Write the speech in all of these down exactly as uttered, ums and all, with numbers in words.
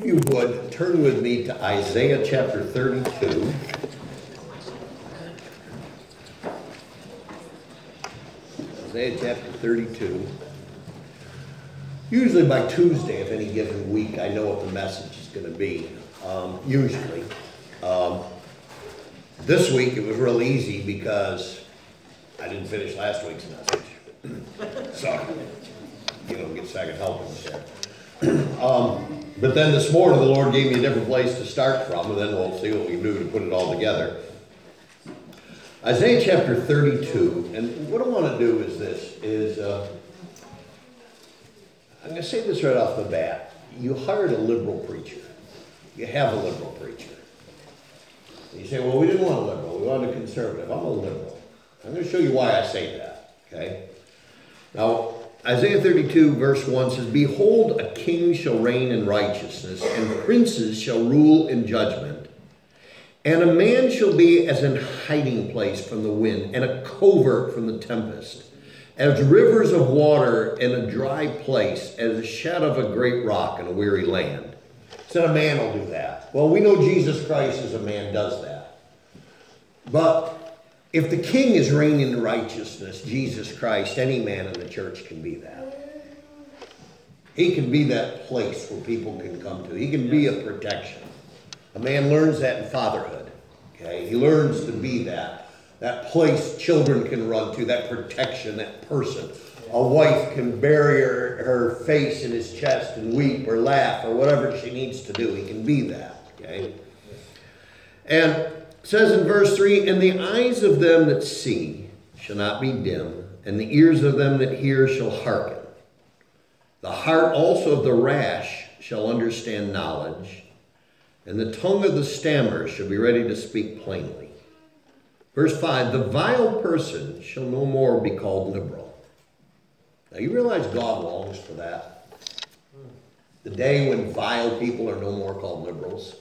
If you would, turn with me to Isaiah chapter thirty-two. Isaiah chapter thirty-two. Usually by Tuesday of any given week, I know what the message is going to be. Um, usually. Um, this week it was real easy because I didn't finish last week's message. So, you know, get second helpings there. Um, but then this morning the Lord gave me a different place to start from, and then we'll see what we can do to put it all together. Isaiah chapter thirty-two, and what I want to do is this, is, uh, I'm going to say this right off the bat. You hired a liberal preacher. You have a liberal preacher. And you say, well, we didn't want a liberal, we wanted a conservative. I'm a liberal. I'm going to show you why I say that, okay? Now, Isaiah thirty-two verse one says, behold, a king shall reign in righteousness, and princes shall rule in judgment. And a man shall be as an hiding place from the wind, and a covert from the tempest, as rivers of water in a dry place, as a shadow of a great rock in a weary land. Said a man will do that. Well, we know Jesus Christ as a man does that. But if the king is reigning in righteousness, Jesus Christ, any man in the church can be that. He can be that place where people can come to. He can be a protection. A man learns that in fatherhood. Okay, he learns to be that. That place children can run to, that protection, that person. A wife can bury her, her face in his chest and weep or laugh or whatever she needs to do. He can be that. Okay? And it says in verse three, and the eyes of them that see shall not be dim, and the ears of them that hear shall hearken. The heart also of the rash shall understand knowledge, and the tongue of the stammer shall be ready to speak plainly. Verse five, the vile person shall no more be called liberal. Now you realize God longs for that? The day when vile people are no more called liberals.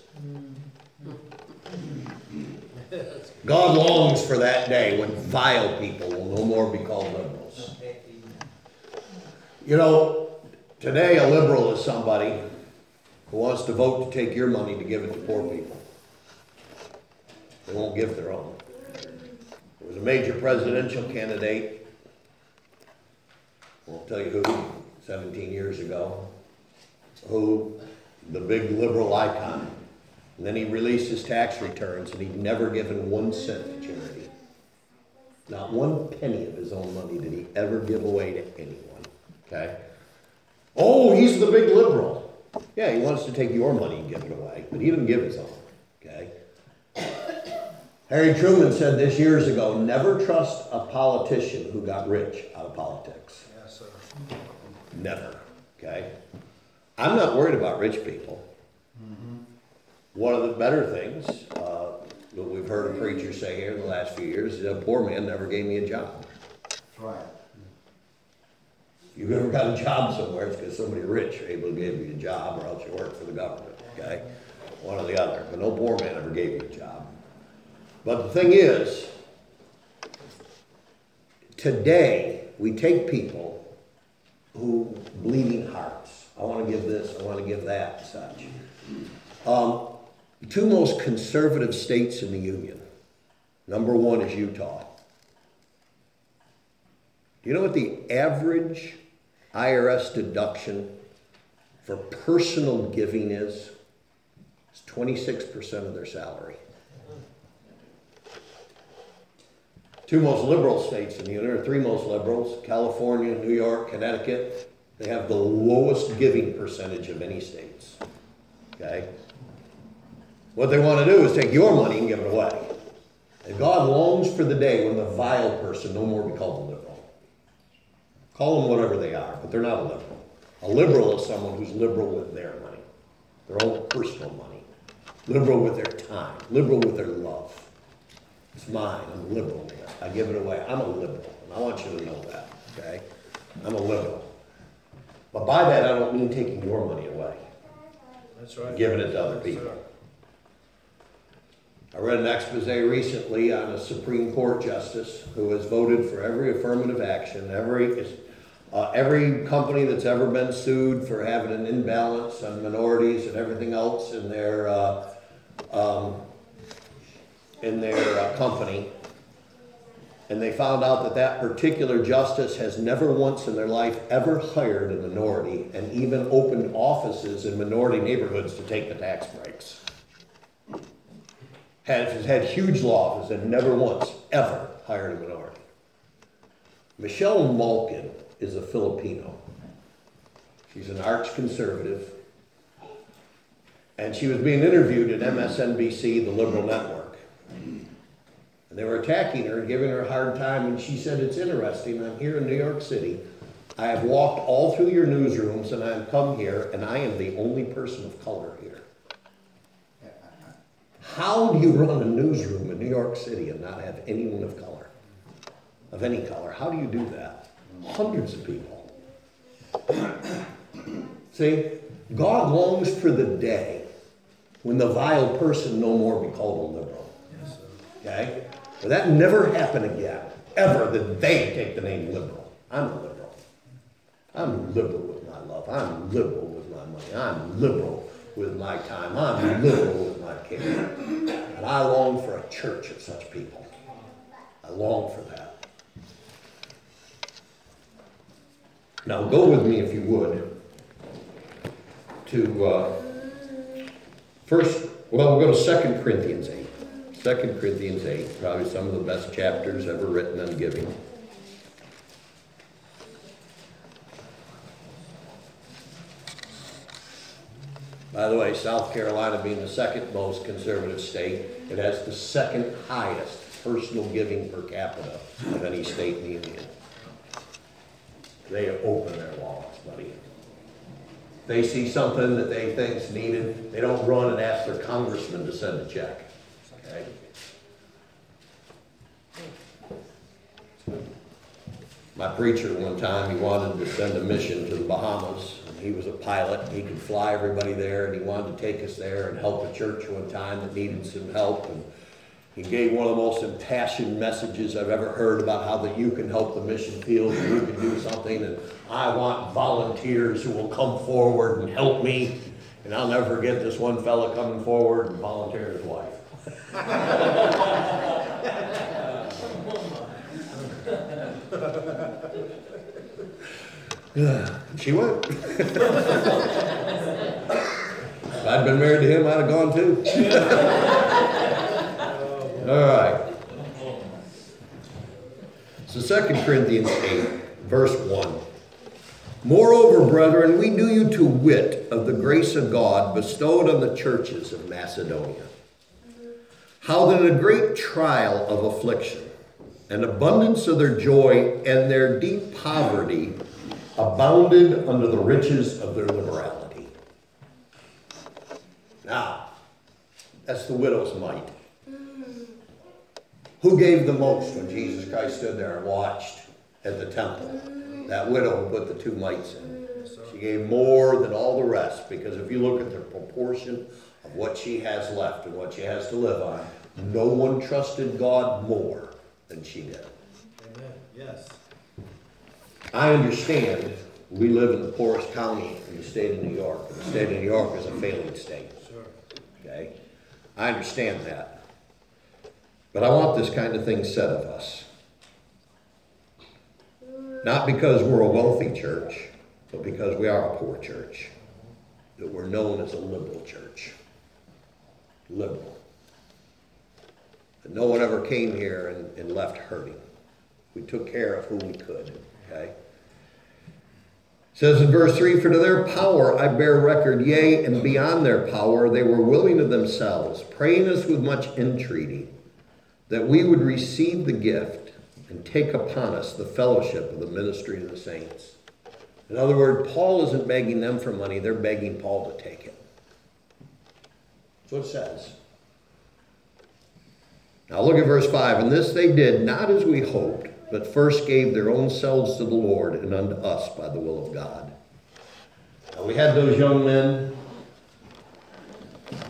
God longs for that day when vile people will no more be called liberals. You know, today a liberal is somebody who wants to vote to take your money to give it to poor people. They won't give their own. There was a major presidential candidate, I won't tell you who, seventeen years ago, who, the big liberal icon, and then he released his tax returns and he'd never given one cent to charity. Not one penny of his own money did he ever give away to anyone. Okay? Oh, he's the big liberal. Yeah, he wants to take your money and give it away, but he didn't give his own. Okay? Harry Truman said this years ago, never trust a politician who got rich out of politics. Yes, sir. Never. Okay? I'm not worried about rich people. Mm-hmm. One of the better things uh, that we've heard a preacher say here in the last few years is a poor man never gave me a job. That's right. If you've ever got a job somewhere, it's because somebody rich are able to give you a job, or else you work for the government. Okay? One or the other. But no poor man ever gave you a job. But the thing is, today we take people who bleeding hearts. I want to give this, I want to give that, and such. Um, the two most conservative states in the Union. Number one is Utah. Do you know what the average I R S deduction for personal giving is? It's twenty-six percent of their salary. Two most liberal states in the Union, or three most liberals, California, New York, Connecticut, they have the lowest giving percentage of any states. Okay? What they want to do is take your money and give it away. And God longs for the day when the vile person no more be called a liberal. Call them whatever they are, but they're not a liberal. A liberal is someone who's liberal with their money, their own personal money. Liberal with their time, liberal with their love. It's mine. I'm liberal. I give it away. I'm a liberal. And I want you to know that. Okay? I'm a liberal. But by that, I don't mean taking your money away. That's right. Giving it to other people. I read an expose recently on a Supreme Court justice who has voted for every affirmative action, every Uh, every company that's ever been sued for having an imbalance on minorities and everything else in their uh, um, in their uh, company, and they found out that that particular justice has never once in their life ever hired a minority and even opened offices in minority neighborhoods to take the tax breaks. Has had huge law offices and never once ever hired a minority. Michelle Malkin is a Filipino. She's an arch conservative. And she was being interviewed at M S N B C, the liberal network. And they were attacking her, giving her a hard time, and she said, it's interesting, I'm here in New York City. I have walked all through your newsrooms, and I have come here, and I am the only person of color here. How do you run a newsroom in New York City and not have anyone of color? Of any color? How do you do that? Hundreds of people. See, God longs for the day when the vile person no more be called a liberal. Okay? But that never happen again. Ever that they take the name liberal. I'm a liberal. I'm liberal with my love. I'm liberal with my money. I'm liberal with my time. I'm liberal with my care. And I long for a church of such people. I long for that. Now go with me, if you would, to uh, first, well, we'll go to Second Corinthians eight. Second Corinthians eight, probably some of the best chapters ever written on giving. By the way, South Carolina being the second most conservative state, it has the second highest personal giving per capita of any state in the Union. They open their wallets, buddy. They see something that they think's needed, they don't run and ask their congressman to send a check. Okay? My preacher one time, he wanted to send a mission to the Bahamas. He was a pilot. He could fly everybody there, and he wanted to take us there and help a church one time that needed some help. And he gave one of the most impassioned messages I've ever heard about how that you can help the mission field and you can do something. And I want volunteers who will come forward and help me. And I'll never forget this one fella coming forward and volunteering his wife. She went. If I'd been married to him, I'd have gone too. All right. So Second Corinthians eight, verse one. Moreover, brethren, we do you to wit of the grace of God bestowed on the churches of Macedonia, how that in a great trial of affliction, and abundance of their joy, and their deep poverty, abounded under the riches of their liberality. Now, that's the widow's mite. Who gave the most when Jesus Christ stood there and watched at the temple? That widow who put the two mites in. She gave more than all the rest, because if you look at the proportion of what she has left and what she has to live on, no one trusted God more than she did. Amen. Yes. I understand we live in the poorest county in the state of New York. And the state of New York is a failing state. Sure. Okay? I understand that. But I want this kind of thing said of us. Not because we're a wealthy church, but because we are a poor church. That we're known as a liberal church. Liberal. And no one ever came here and, and left hurting. We took care of who we could. Okay? It says in verse three, for to their power I bear record, yea, and beyond their power they were willing of themselves, praying us with much entreaty, that we would receive the gift and take upon us the fellowship of the ministry of the saints. In other words, Paul isn't begging them for money, they're begging Paul to take it. That's what it says. Now look at verse five. And this they did, not as we hoped, but first gave their own selves to the Lord and unto us by the will of God. Now we had those young men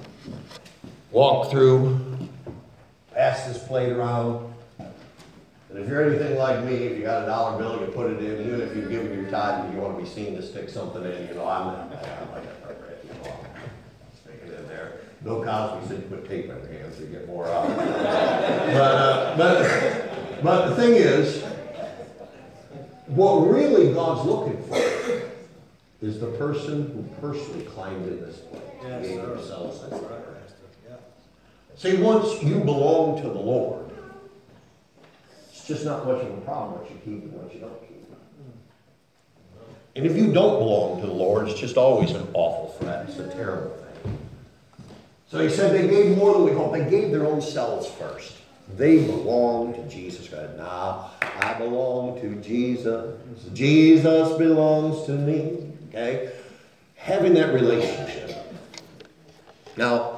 walk through, pass this plate around. And if you're anything like me, if you got a dollar bill, you put it in, even if you've given your tithe and you want to be seen to stick something in, you know, I'm not, I'm like that, you know, I'm sticking it in there. Bill Cosby said you put tape in your hands to get more out. but, uh, but, but the thing is, what really God's looking for is the person who personally climbed in this place. Yes, gave sir. themselves That's away. right, Pastor. Yeah. See, once you belong to the Lord, it's just not much of a problem what you keep and what you don't keep. And if you don't belong to the Lord, it's just always an awful threat. It's a terrible thing. So he said they gave more than we hoped. They gave their own selves first. They belong to Jesus Christ. Now, I belong to Jesus. Jesus belongs to me. Okay? Having that relationship. Now,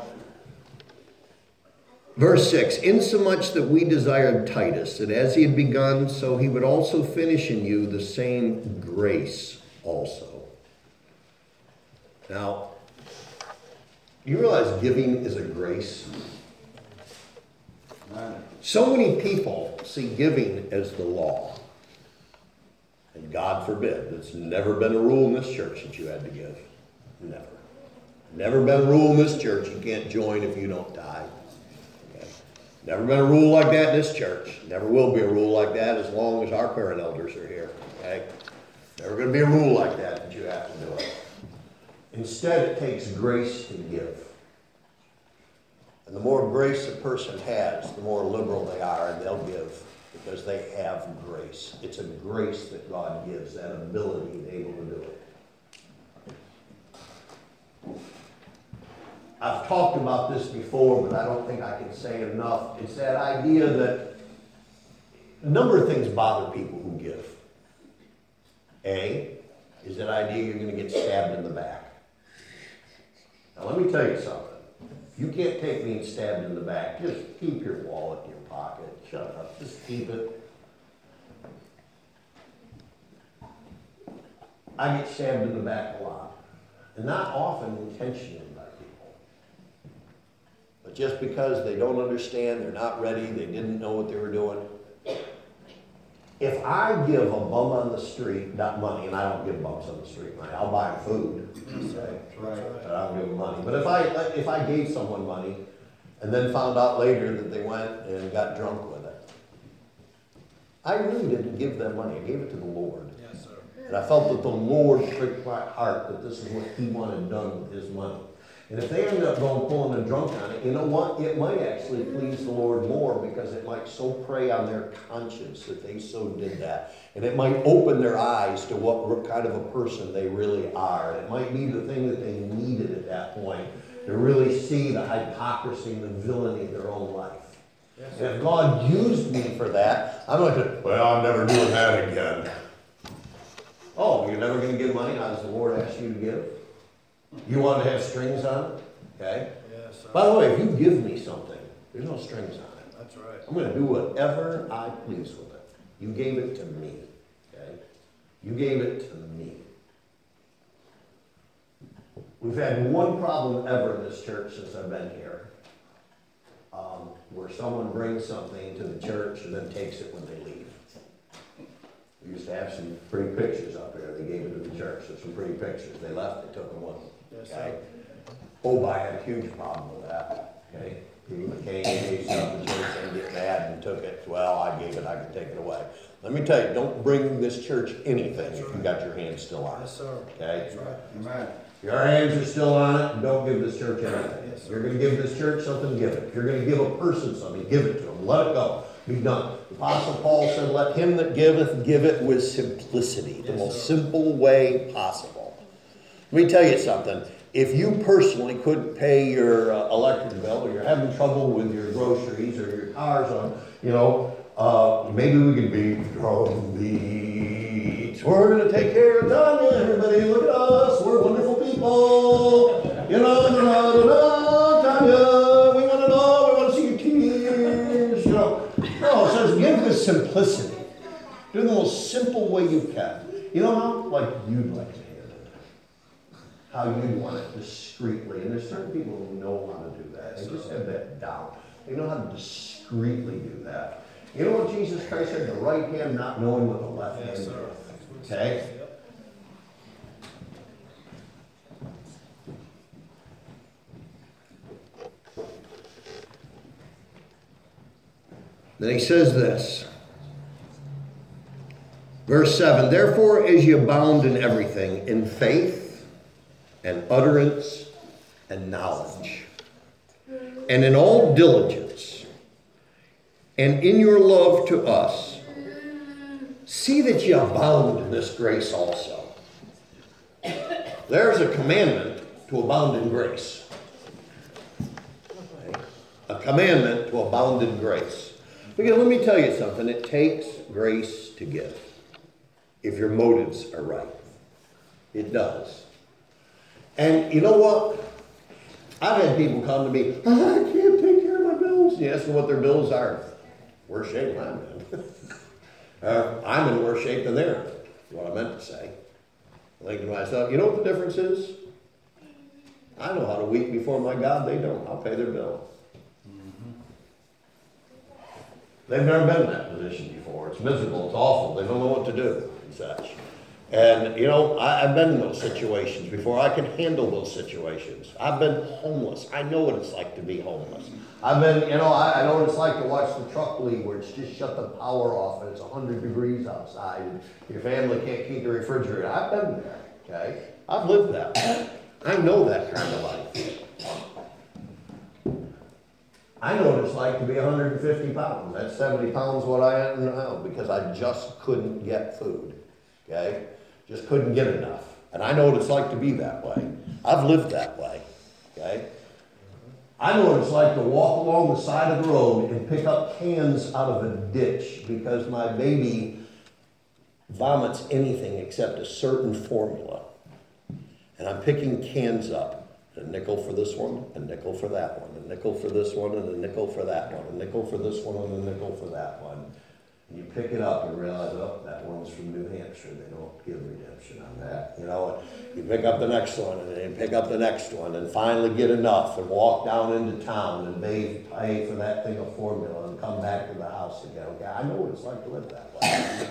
verse six, insomuch that we desired Titus, that as he had begun, so he would also finish in you the same grace also. Now, you realize giving is a grace? So many people see giving as the law. And God forbid, it's never been a rule in this church that you had to give. Never. Never been a rule in this church you can't join if you don't tithe. Okay. Never been a rule like that in this church. Never will be a rule like that as long as our parent elders are here. Okay? Never going to be a rule like that that you have to do it. Instead, it takes grace to give. And the more grace a person has, the more liberal they are, and they'll give because they have grace. It's a grace that God gives, that ability to be able to do it. I've talked about this before, but I don't think I can say it enough. It's that idea that a number of things bother people who give. A, is that idea you're going to get stabbed in the back. Now let me tell you something. If you can't take being stabbed in the back, just keep your wallet in your pocket. Shut up. Just keep it. I get stabbed in the back a lot. And not often intentionally by people. But just because they don't understand, they're not ready, they didn't know what they were doing. If I give a bum on the street, not money, and I don't give bums on the street money, I'll buy them food, okay? Right. But I don't give them money. But if I if I gave someone money and then found out later that they went and got drunk with it, I really didn't give them money. I gave it to the Lord. Yes, sir. And I felt that the Lord pricked my heart that this is what he wanted done with his money. And if they end up going pulling a drunk on it, you know what? It might actually please the Lord more because it might so prey on their conscience that they so did that. And it might open their eyes to what kind of a person they really are. And it might be the thing that they needed at that point to really see the hypocrisy and the villainy of their own life. Yes, And if God used me for that, I'm not going to, well, I'm never doing that again. Oh, you're never going to give money? How does the Lord ask you to give? You want to have strings on it? Okay? Yes, sir. By the way, if you give me something, there's no strings on it. That's right. I'm going to do whatever I please with it. You gave it to me. Okay? You gave it to me. We've had one problem ever in this church since I've been here. Um, where someone brings something to the church and then takes it when they leave. We used to have some pretty pictures up here. They gave it to the church. There's some pretty pictures. They left, they took them with them. Yes, Okay? sir. Oh, I had a huge problem with that. Okay? People that came, gave stuff to the church, and get mad and took it. Well, I gave it, I can take it away. Let me tell you, don't bring this church anything if you've got your hands still on it. Yes, sir. Okay? That's right. Amen. If your hands are still on it, don't give this church anything. Yes, If you're going to give this church something, give it. If you're going to give a person something, give it to them. Let it go. Be done. The Apostle Paul said, let him that giveth, give it with simplicity. The Yes, most sir. simple way possible. Let me tell you something. If you personally couldn't pay your uh, electric bill, or you're having trouble with your groceries, or your car's on, you know, uh, maybe we could be from beach. We're going to take care of Tanya. Everybody look at us. We're wonderful people. You know, you know, you know, Tanya, we want to know. We want to see your tears. You know. No, it says give with simplicity. Do it the most simple way you can. You know how? Like you'd like to handle it. How you'd want it discreetly. And there's certain people who know how to do that. They just have that down. They know how to discreetly do that. You know what Jesus Christ said? The right hand not knowing what the left hand Yes, is. sir. Okay? Yep. Then he says this. Verse seven, therefore as ye abound in everything, in faith and utterance and knowledge, and in all diligence, and in your love to us, see that ye abound in this grace also. There's a commandment to abound in grace. A commandment to abound in grace. Because let me tell you something, it takes grace to give. If your motives are right. It does. And you know what? I've had people come to me, oh, I can't take care of my bills. And you ask them what their bills are. Worse shape than I'm in. uh, I'm in worse shape than they're in, is what I meant to say. I think to myself, you know what the difference is? I know how to weep before my God, they don't. I'll pay their bill. They've never been in that position before. It's miserable, it's awful, they don't know what to do and such. And, you know, I, I've been in those situations before. I can handle those situations. I've been homeless. I know what it's like to be homeless. I've been, you know, I, I know what it's like to watch the truck leave where it's just shut the power off and it's one hundred degrees outside and your family can't keep the refrigerator. I've been there, okay? I've lived that way. I know that kind of life. I know what it's like to be one hundred fifty pounds. That's seventy pounds what I am now because I just couldn't get food, okay? Just couldn't get enough. And I know what it's like to be that way. I've lived that way, okay? I know what it's like to walk along the side of the road and pick up cans out of a ditch because my baby vomits anything except a certain formula. And I'm picking cans up. A nickel for this one, a nickel for that one, a nickel for this one, and a nickel for that one, a nickel for this one, and a nickel for that one. And you pick it up and realize, oh, that one's from New Hampshire. They don't give redemption on that. You know, and you pick up the next one, and then you pick up the next one, and finally get enough, and walk down into town, and they pay for that thing of formula, and come back to the house again. Okay, I know what it's like to live that way.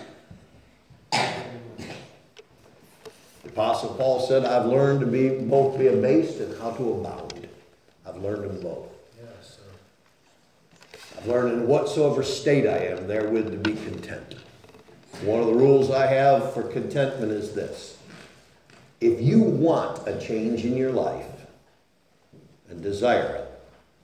The Apostle Paul said, I've learned to be both be abased and how to abound. I've learned them both. Yes, sir. I've learned in whatsoever state I am therewith to be content. One of the rules I have for contentment is this. If you want a change in your life and desire it,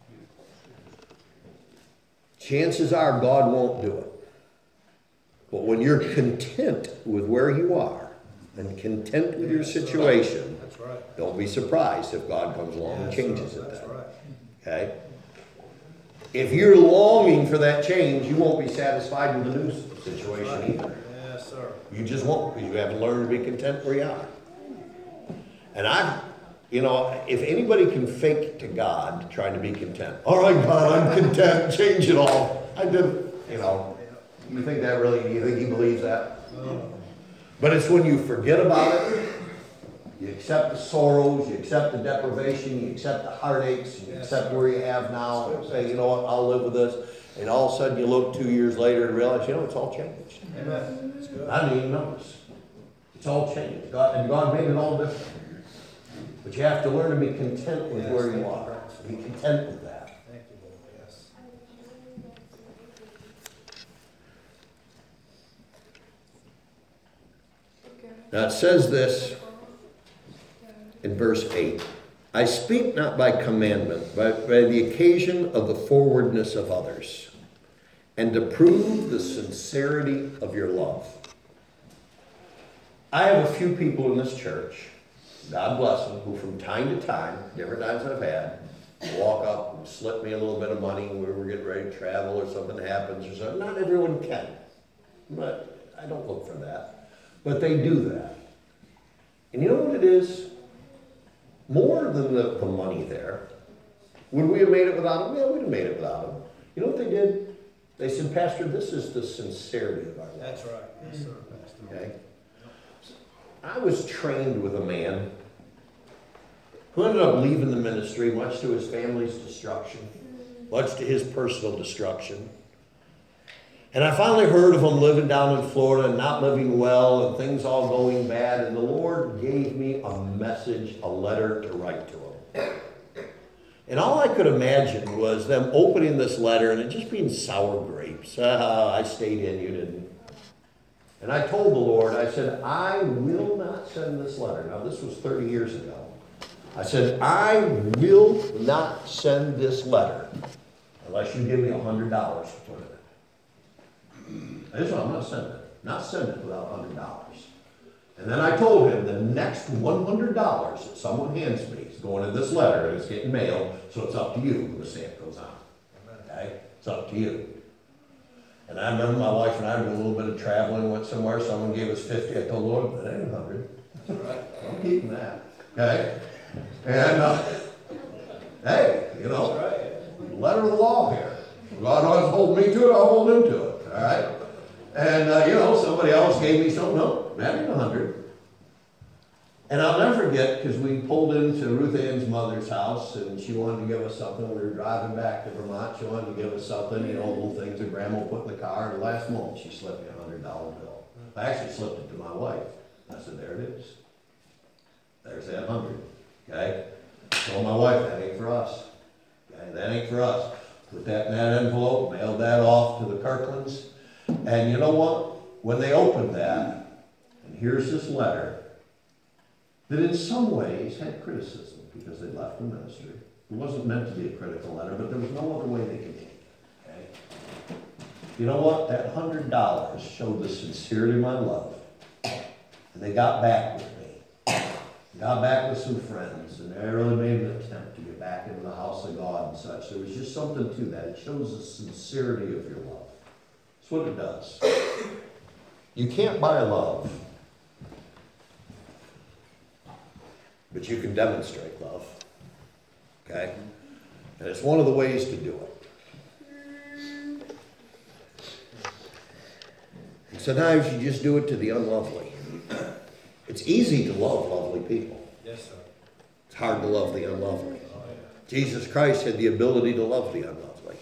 chances are God won't do it. But when you're content with where you are, and content with your situation, That's right. Don't be surprised if God comes along and Yes, changes sir. it That's then. right. Okay? If you're longing for that change, you won't be satisfied with the new situation Right. either. Yes, sir. You just won't, because you haven't learned to be content where you are. And I, you know, if anybody can fake to God trying to be content, all right, God, I'm content, change it all. I did, you know. You think that really, you think he believes that? Oh. But it's when you forget about it, you accept the sorrows, you accept the deprivation, you accept the heartaches, you accept where you have now, and say, you know what, I'll live with this. And all of a sudden you look two years later and realize, you know, it's all changed. Amen. That's good. I didn't even notice. It's all changed. God, and God made it all different. But you have to learn to be content with where you are. Be content with that. Thank you, Lord. Yes. Now it says this in verse eight. I speak not by commandment, but by the occasion of the forwardness of others, and to prove the sincerity of your love. I have a few people in this church, God bless them, who from time to time, different times I've had, walk up and slip me a little bit of money when we're getting ready to travel or something happens or something. Not everyone can, but I don't look for that. But they do that. And you know what it is? More than the, the money there. Would we have made it without them? Yeah, we'd have made it without them. You know what they did? They said, Pastor, this is the sincerity of our life. That's right. Yes, sir, Pastor. Okay? I was trained with a man who ended up leaving the ministry, much to his family's destruction, much to his personal destruction. And I finally heard of him living down in Florida and not living well and things all going bad. And the Lord gave me a message, a letter to write to him. And all I could imagine was them opening this letter and it just being sour grapes. Uh, I stayed in, you didn't. And I told the Lord, I said, I will not send this letter. Now, this was thirty years ago. I said, I will not send this letter unless you give me one hundred dollars to put it in. This one, I'm not sending it. Not sending it without one hundred dollars. And then I told him the next one hundred dollars that someone hands me is going in this letter and it's getting mailed, so it's up to you when the stamp goes on. Okay? It's up to you. And I remember my wife and I did a little bit of traveling, went somewhere, someone gave us fifty. I told the Lord, that ain't one hundred. That's right. I'm keeping that. Okay? And, uh, hey, you know, letter of the law here. God wants to hold me to it, I'll hold him to it. All right? And, uh, you know, somebody else gave me something. No, that ain't one hundred. And I'll never forget, because we pulled into Ruth Ann's mother's house, and she wanted to give us something. We were driving back to Vermont. She wanted to give us something, you know, little things that Grandma put in the car. And the last moment, she slipped me a one hundred dollar bill. I actually slipped it to my wife. I said, there it is. There's that one hundred. Okay? Told my wife, that ain't for us. Okay? That ain't for us. Put that in that envelope, mailed that off to the Kirklands. And you know what? When they opened that, and here's this letter, that in some ways had criticism because they left the ministry. It wasn't meant to be a critical letter, but there was no other way they could take it. Okay? You know what? That one hundred dollars showed the sincerity of my love. And they got back with me. Got back with some friends, and they really made an attempt to get back into the house of God and such. There was just something to that. It shows the sincerity of your love. That's what it does. You can't buy love. But you can demonstrate love, okay? And it's one of the ways to do it. And sometimes you just do it to the unlovely. It's easy to love lovely people. Yes, sir. It's hard to love the unlovely. Oh, yeah. Jesus Christ had the ability to love the unlovely.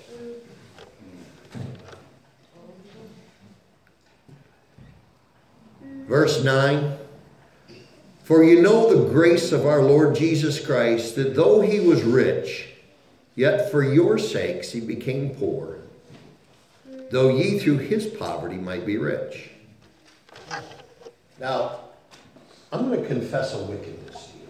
Verse nine. For you know the grace of our Lord Jesus Christ, that though he was rich, yet for your sakes he became poor, though ye through his poverty might be rich. Now, I'm going to confess a wickedness to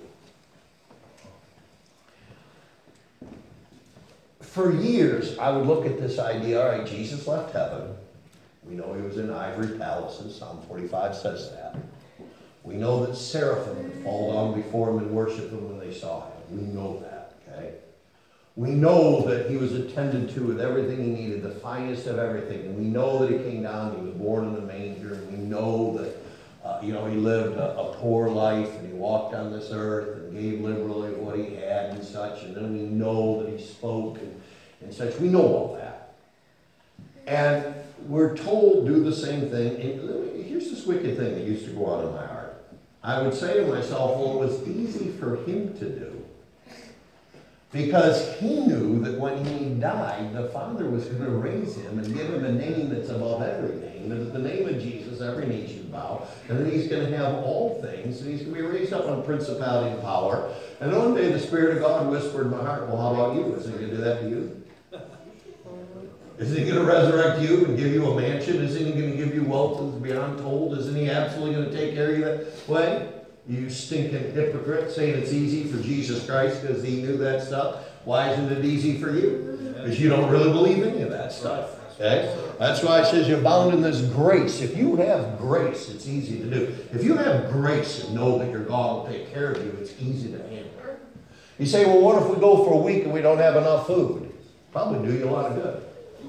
you. For years, I would look at this idea, all right, Jesus left heaven. We know he was in ivory palaces. Psalm forty-five says that. We know that seraphim would fall down before him and worship him when they saw him. We know that, okay? We know that he was attended to with everything he needed, the finest of everything. And we know that he came down, he was born in a manger, and we know that, uh, you know, he lived a, a poor life, and he walked on this earth and gave liberally what he had and such. And then we know that he spoke and, and such. We know all that. And we're told do the same thing. And here's this wicked thing that used to go on in my heart. I would say to myself, well, it was easy for him to do. Because he knew that when he died, the Father was going to raise him and give him a name that's above every name. And at the name of Jesus, every knee should bow. And then he's going to have all things. And he's going to be raised up on principality and power. And one day the Spirit of God whispered in my heart, well, how about you? Is he going to do that to you? Isn't he going to resurrect you and give you a mansion? Isn't he going to give you wealth that's beyond told? Isn't he absolutely going to take care of you that way? You stinking hypocrite, saying it's easy for Jesus Christ because he knew that stuff. Why isn't it easy for you? Because you don't really believe any of that stuff. Okay? That's why it says you're bound in this grace. If you have grace, it's easy to do. If you have grace and know that your God will take care of you, it's easy to handle. You say, well, what if we go for a week and we don't have enough food? Probably do you a lot of good.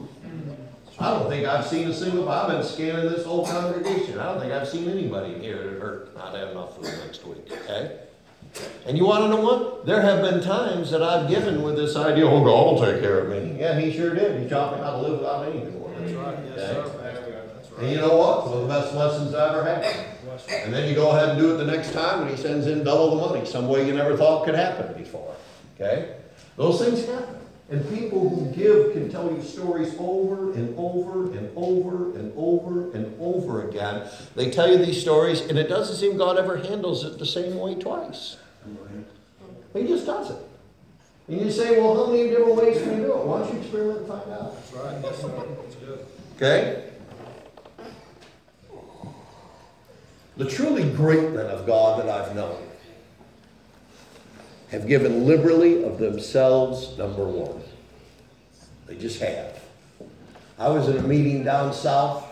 I don't think I've seen a single, I've been scanning this whole congregation. I don't think I've seen anybody here that hurt not have enough food next week, okay? And you want to know what? There have been times that I've given with this idea, oh, God will take care of me. Yeah, he sure did. He taught me how to live without anything. That's right, yes, okay? sir. That's right. And you know what? One of the best lessons I ever had. And then you go ahead and do it the next time, and he sends in double the money, some way you never thought could happen before, okay? Those things happen. And people who give can tell you stories over and over and over and over and over again. They tell you these stories, and it doesn't seem God ever handles it the same way twice. He just does it. And you say, well, how many different ways can you do it? Why don't you experiment and find out? That's right. Yes, sir. That's good. Okay? The truly great men of God that I've known have given liberally of themselves, number one. They just have. I was in a meeting down south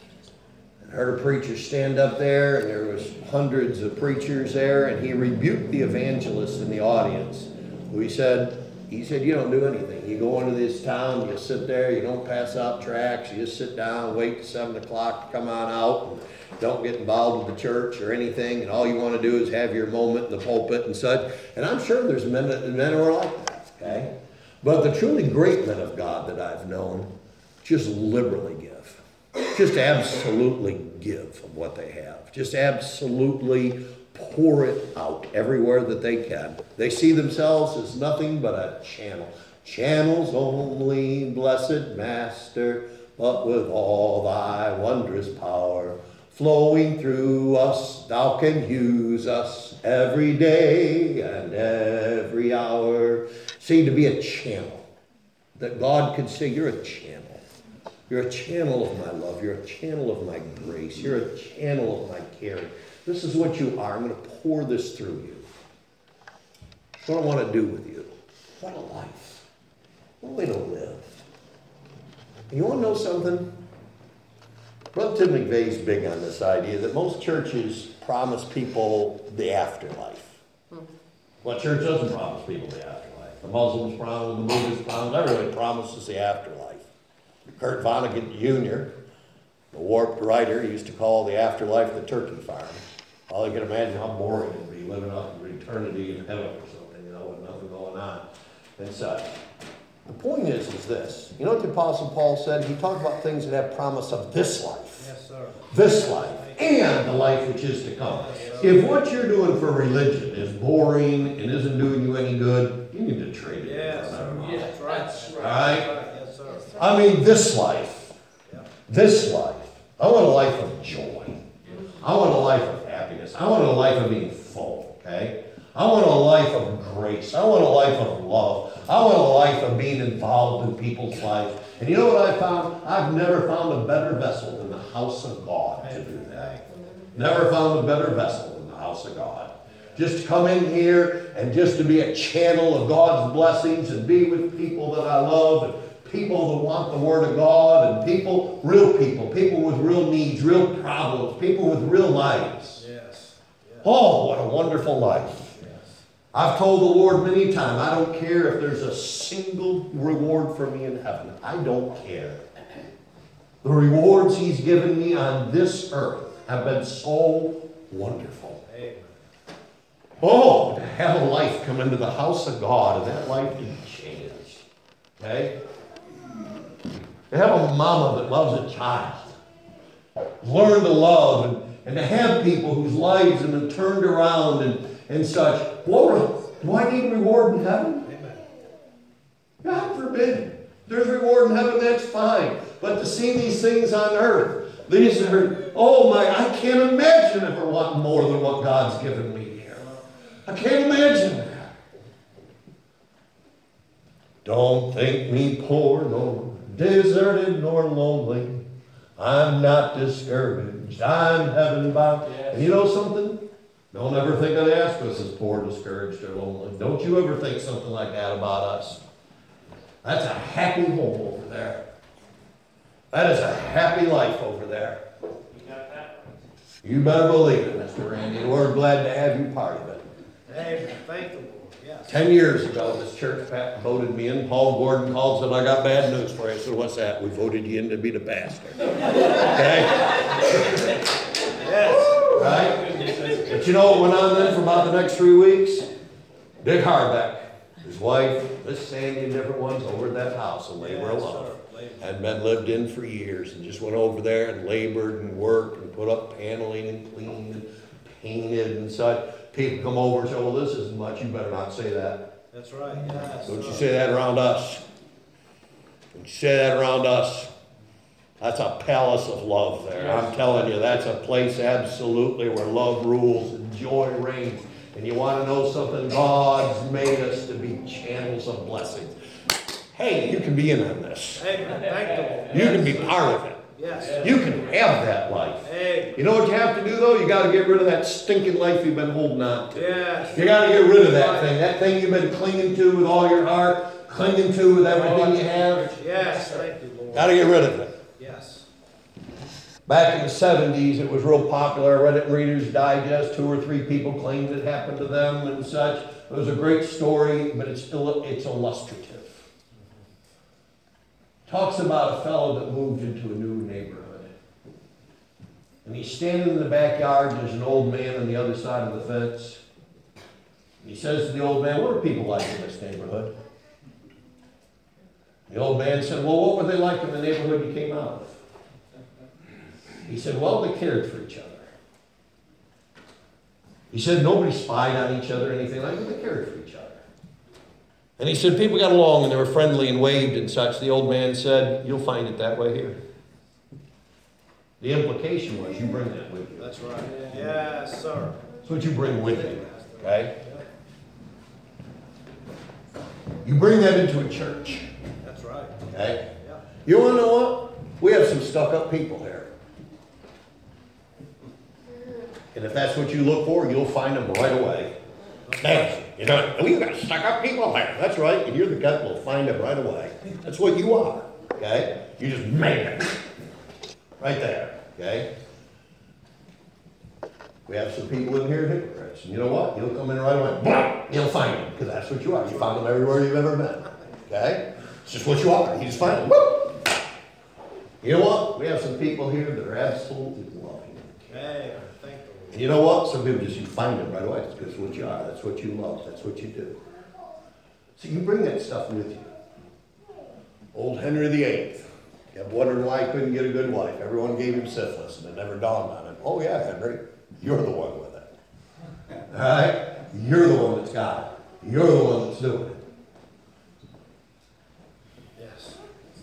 and heard a preacher stand up there, and there was hundreds of preachers there, and he rebuked the evangelists in the audience, who he said, he said, you don't do anything. You go into this town, you sit there, you don't pass out tracts, you just sit down, wait till seven o'clock to come on out, and don't get involved with the church or anything, and all you want to do is have your moment in the pulpit and such. And I'm sure there's men, men who are like that, okay? But the truly great men of God that I've known just liberally give. Just absolutely give of what they have. Just absolutely pour it out everywhere that they can. They see themselves as nothing but a channel. Channels only, blessed Master, but with all thy wondrous power flowing through us, thou can use us every day and every hour. Seem to be a channel that God could say, you're a channel. You're a channel of my love. You're a channel of my grace. You're a channel of my caring. This is what you are. I'm going to pour this through you. That's what I want to do with you. What a life. What a way to live. And you want to know something? Brother Tim McVeigh's big on this idea that most churches promise people the afterlife. Hmm. Well, church doesn't promise people the afterlife. The Muslims promise, the Buddhists promise, everybody promises the afterlife. Kurt Vonnegut Junior, the warped writer, used to call the afterlife the turkey farm. All you can imagine how boring it would be living out in eternity in heaven or something, you know, with nothing going on and such. The point is, is this. You know what the Apostle Paul said? He talked about things that have promise of this life. Yes, sir. This life. And the life which is to come. If what you're doing for religion is boring and isn't doing you any good, you need to trade it. Yes, sir. Yeah, That's right. that's right. Right? Yes, sir. I mean, this life. Yeah. This life. I want a life of joy. I want a life of happiness. I want a life of being full, okay? I want a life of grace. I want a life of love. I want a life of being involved in people's lives. And you know what I found? I've never found a better vessel than the house of God to do that. Never found a better vessel than the house of God. Just to come in here and just to be a channel of God's blessings and be with people that I love and people that want the Word of God and people, real people, people with real needs, real problems, people with real lives. Yes. Yes. Oh, what a wonderful life. Yes. I've told the Lord many times, I don't care if there's a single reward for me in heaven. I don't care. The rewards He's given me on this earth have been so wonderful. Amen. Oh, to have a life come into the house of God and that life to be changed. Okay? To have a mama that loves a child. Learn to love and, and to have people whose lives have been turned around and, and such. What, do I need reward in heaven? Amen. God forbid. There's reward in heaven, that's fine. But to see these things on earth, these are, oh my, I can't imagine if I want more than what God's given me here. I can't imagine that. Don't think me poor, nor deserted, nor lonely. I'm not discouraged. I'm heaven bound. Yes. And you know something? Don't ever think of us as poor, discouraged, or lonely. Don't you ever think something like that about us. That's a happy home over there. That is a happy life over there. You got that? You better believe it, Mister Randy. We're glad to have you part of it. Amen. Thank the Lord. Yes. Ten years ago, this church voted me in. Paul Gordon called and said, I got bad news for you. I said, what's that? We voted you in to be the pastor. Okay? Yes. Right? But you know what went on then for about the next three weeks? Dick Harbeck, his wife, Miss Sandy, and different ones over at that house, a labor of Yes, love. sir. Labor. Had been lived in for years and just went over there and labored and worked and put up paneling and cleaned and painted and such. People come over and say, well, this isn't much. You better not say that. That's right. Yes. Don't you say that around us. You say that around us, that's a palace of love there. I'm telling you, that's a place absolutely where love rules and joy reigns. And you want to know something? God's made us to be channels of blessing. Hey, you can be in on this. Amen. Thank the Lord. You can be part of it. Yes. You can have that life. Amen. You know what you have to do though? You got to get rid of that stinking life you've been holding on to. Yes. You got to get rid of that thing. That thing you've been clinging to with all your heart, clinging to with everything you have. Yes. Thank you, Lord. Got to get rid of it. Yes. Back in the seventies, it was real popular. I read it in Reader's Digest. Two or three people claimed it happened to them and such. It was a great story, but it's still it's illustrative. Talks about a fellow that moved into a new neighborhood. And he's standing in the backyard, and there's an old man on the other side of the fence. And he says to the old man, "What are people like in this neighborhood?" The old man said, "Well, what were they like in the neighborhood you came out of?" He said, "Well, they cared for each other." He said, "Nobody spied on each other or anything like that. They cared for each other." And he said, "People got along and they were friendly and waved and such." The old man said, "You'll find it that way here." The implication was you bring that with you. That's right. Yes, sir. That's what you bring with you, okay? You bring that into a church, That's right. okay? Yeah. You want to know what? We have some stuck-up people here. And if that's what you look for, you'll find them right away. Man, you know, we got stuck-up people here. That's right, and you're the guy that will find them right away. That's what you are, okay? You just make it. Right there, okay? We have some people in here hypocrites. And you know what? You'll come in right away. Blah! You'll find them, because that's what you are. You found them everywhere you've ever been, okay? It's just what you are. You just find them. Woo! You know what? We have some people here that are absolutely loving. Hey, thank the Lord. And you know what? Some people just, you find them right away. It's because what you are. That's what you love. That's what you do. So you bring that stuff with you. Old Henry the Eighth kept wondering why he couldn't get a good wife. Everyone gave him syphilis, and it never dawned on him. Oh yeah, Henry, you're the one with it. All right? You're the one that's got it. You're the one that's doing it. Yes.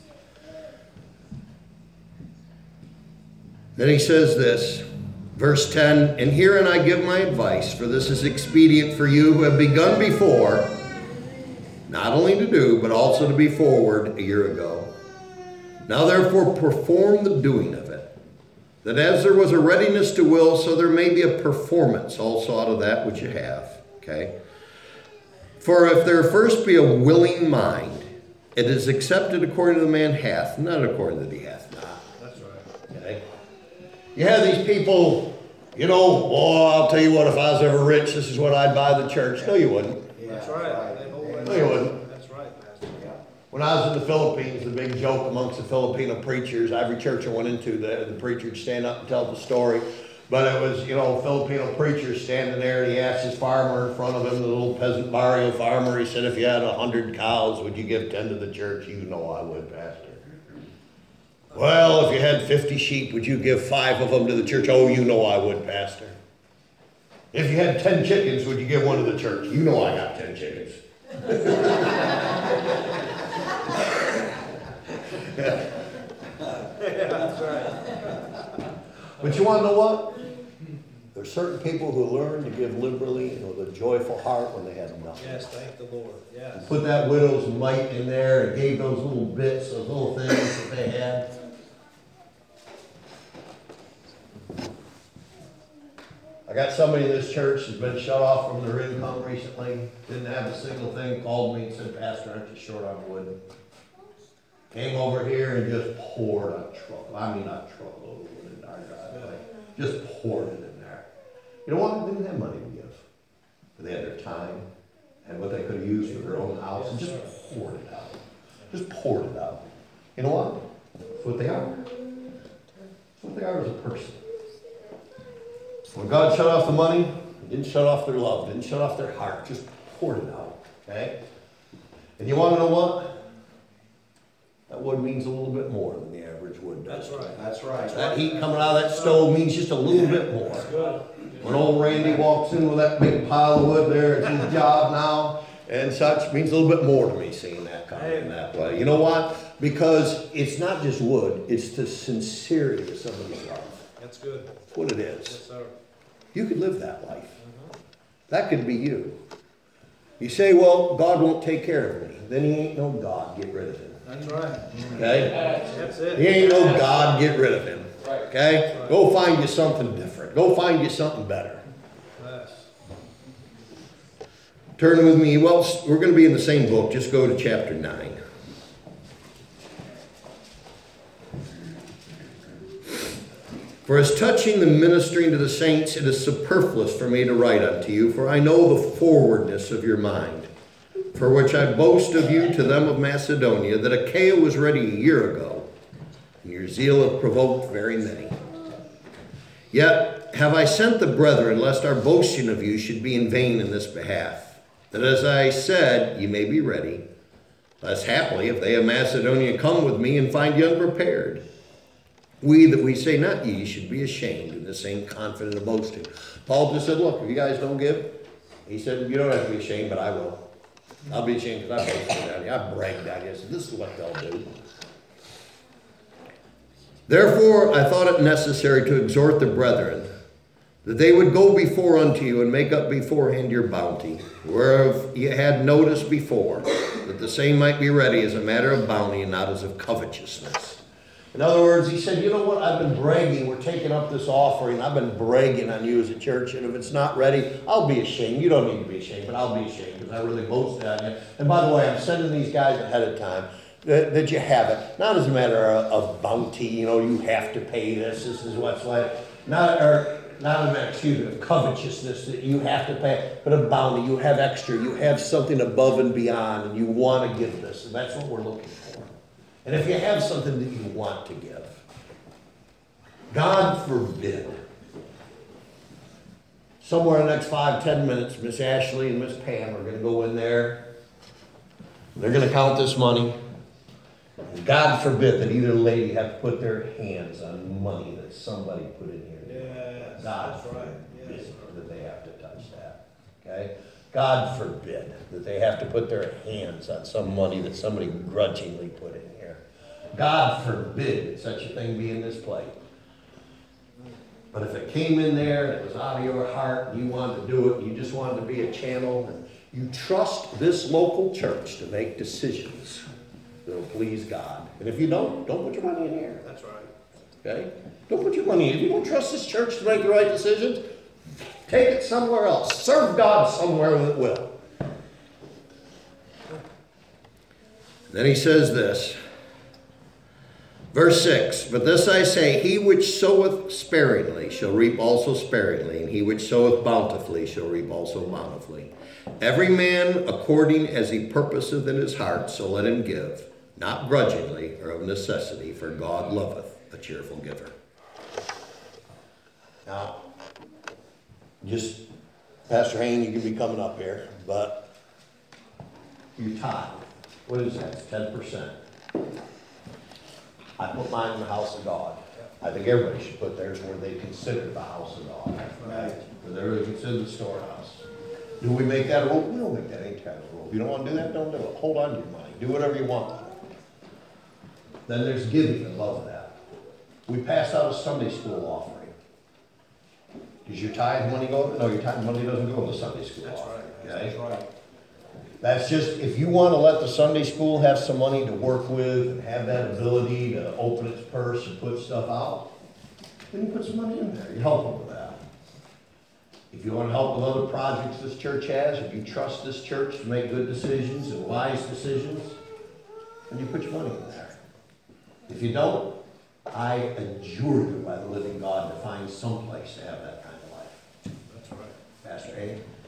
Then he says this, verse ten, "And herein I give my advice, for this is expedient for you who have begun before, not only to do, but also to be forward a year ago. Now therefore perform the doing of it, that as there was a readiness to will, so there may be a performance also out of that which you have." Okay? "For if there first be a willing mind, it is accepted according to the man hath, not according to the he hath not." That's right. Okay? You have these people, you know, "Oh, I'll tell you what, if I was ever rich, this is what I'd buy the church." No, you wouldn't. That's right. They hold that. No, you wouldn't. That's right, Pastor. When I was in the Philippines, the big joke amongst the Filipino preachers, every church I went into, the, the preacher would stand up and tell the story. But it was, you know, Filipino preacher standing there, and he asked his farmer in front of him, the little peasant barrio farmer, he said, "If you had a hundred cows, would you give ten to the church?" "You know I would, Pastor." "Well, if you had fifty sheep, would you give five of them to the church?" "Oh, you know I would, Pastor." "If you had ten chickens, would you give one to the church?" "You know I got ten chickens." Yeah, that's right. But you want to know what? There's certain people who learn to give liberally and with a joyful heart when they had nothing. Yes, thank the Lord. Yes. Put that widow's mite in there and gave those little bits, those little things that they had. I got somebody in this church who's been shut off from their income recently, didn't have a single thing, called me and said, "Pastor, aren't you short on wood?" Came over here and just poured a truck, I mean a truckload of wood in our driveway. Just poured it in there. You know what? They didn't have money to give. But they had their time and what they could have used for their own house and just poured it out. Just poured it out. You know what? That's what they are. That's what they are as a person. When God shut off the money, He didn't shut off their love, didn't shut off their heart, just poured it out. Okay? And you want to know what? That wood means a little bit more than the average wood does. That's right. That's right. That heat coming out of that stove means just a little bit more. That's good. When old Randy walks in with that big pile of wood there, it's his job now. and such means a little bit more to me seeing that come in that way. You know what? Because it's not just wood, it's the sincerity of somebody's love. That's good. That's what it Yes, is. sir. You could live that life. That could be you. You say, well, God won't take care of me. Then he ain't no God, get rid of him. That's right. Okay? That's it. He ain't no God, get rid of him. Okay? Go find you something different. Go find you something better. Yes. Turn with me. Well, we're going to be in the same book. Just go to chapter nine. For as touching the ministering to the saints, it is superfluous for me to write unto you, for I know the forwardness of your mind, for which I boast of you to them of Macedonia, that Achaia was ready a year ago, and your zeal hath provoked very many. Yet have I sent the brethren, lest our boasting of you should be in vain in this behalf, that as I said, ye may be ready, lest haply, if they of Macedonia come with me and find you unprepared, we that we say not ye should be ashamed in the same confident of boasting. Paul just said, look, if you guys don't give, he said, you don't have to be ashamed, but I will. I'll be ashamed because I boasted on you. I bragged on you. I said, this is what they'll do. Therefore I thought it necessary to exhort the brethren, that they would go before unto you and make up beforehand your bounty, whereof ye had notice before, that the same might be ready as a matter of bounty and not as of covetousness. In other words, he said, you know what, I've been bragging, we're taking up this offering, I've been bragging on you as a church, and if it's not ready, I'll be ashamed. You don't need to be ashamed, but I'll be ashamed because I really boasted on you. And by the way, I'm sending these guys ahead of time that, that you have it, not as a matter of, of bounty, you know, you have to pay this, this is what's like, not, or, not a matter, excuse me, of covetousness that you have to pay, but a bounty, you have extra, you have something above and beyond, and you want to give this, and that's what we're looking for. And if you have something that you want to give, God forbid, somewhere in the next five, ten minutes, Miss Ashley and Miss Pam are going to go in there. They're going to count this money. And God forbid that either lady have to put their hands on money that somebody put in here. Yes, God that's right. forbid Yes. that they have to touch that. Okay? God forbid that they have to put their hands on some money that somebody grudgingly put in here. God forbid that such a thing be in this plate. But if it came in there and it was out of your heart and you wanted to do it, and you just wanted to be a channel, and you trust this local church to make decisions that will please God. And if you don't, don't put your money in here. That's right. Okay? Don't put your money in. If you don't trust this church to make the right decisions, take it somewhere else. Serve God somewhere that will. Then he says this. Verse six, but this I say, he which soweth sparingly shall reap also sparingly, and he which soweth bountifully shall reap also bountifully. Every man according as he purposeth in his heart, so let him give, not grudgingly or of necessity, for God loveth a cheerful giver. Now, just, Pastor Hayne, you can be coming up here, but you tithe. What is that? It's ten percent. I put mine in the house of God. I think everybody should put theirs where they consider the house of God. Right? Where they consider the storehouse. Do we make that a rule? We don't make that any kind of rule. If you don't want to do that, don't do it. Hold on to your money. Do whatever you want. Then there's giving above that. We passed out a Sunday school offering. Does your tithe money go? No, your tithe money doesn't go to the Sunday school That's offering. right. Okay? That's right. That's just, if you want to let the Sunday school have some money to work with and have that ability to open its purse and put stuff out, then you put some money in there. You help them with that. If you want to help with other projects this church has, if you trust this church to make good decisions and wise decisions, then you put your money in there. If you don't, I adjure you by the living God to find some place to have that kind of life. That's right. Pastor A?